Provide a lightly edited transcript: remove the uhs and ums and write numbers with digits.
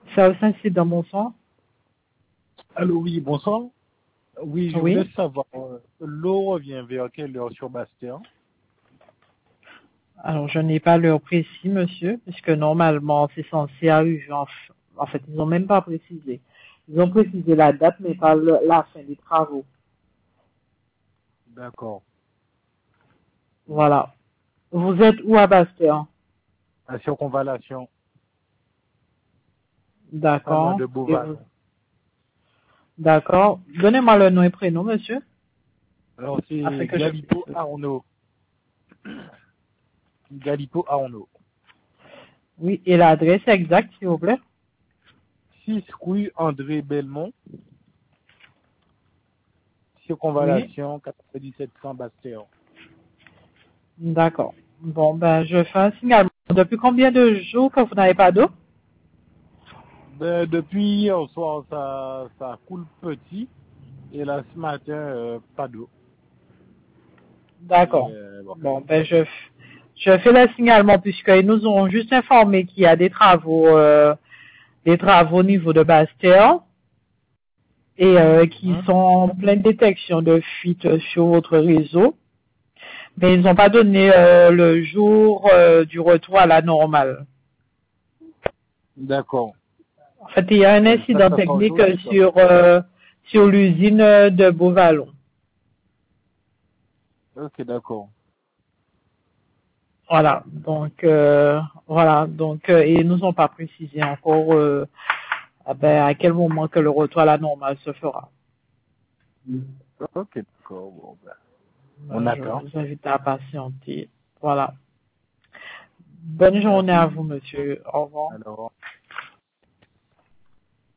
Service incident, bonsoir. Allô, oui, bonsoir. Oui, je Oui. voulais savoir, l'eau revient vers quelle heure sur Bastien? Alors, je n'ai pas l'heure précise, monsieur, puisque normalement, c'est censé arriver en fait, ils n'ont même pas précisé. Ils ont précisé la date, mais pas la fin des travaux. D'accord. Voilà. Vous êtes où à Bastia? La circonvallation, pas loin D'accord. de Et vous... Beauval. D'accord. Donnez-moi le nom et prénom, monsieur, Alors, afin c'est que je Galipo puisse... Arnaud. Galipo Arnaud. Oui, et l'adresse exacte, s'il vous plaît? 6 rue André Belmont, Oui. circonvallation 9700 Bastien. D'accord. Bon, ben, je fais un signalement. Depuis combien de jours que vous n'avez pas d'eau? Ben, depuis hier soir, ça coule petit. Et là, ce matin, pas d'eau. Et D'accord. bon. Bon, ben je fais le signalement puisqu'ils nous ont juste informé qu'il y a des travaux au niveau de Bastia et qui Hein? sont en pleine détection de fuite sur votre réseau, mais ils n'ont pas donné le jour du retour à la normale. D'accord. En fait, il y a un incident Ça sera technique aujourd'hui, quoi. sur l'usine de Beauvallon. Ok, d'accord. Voilà, donc ils nous ont pas précisé encore à quel moment que le retour à la normale se fera. Ok, d'accord. Bon, ben, on Je attend. vous invite à patienter. Voilà. Bonne journée à Merci. vous, monsieur. Au revoir. Alors.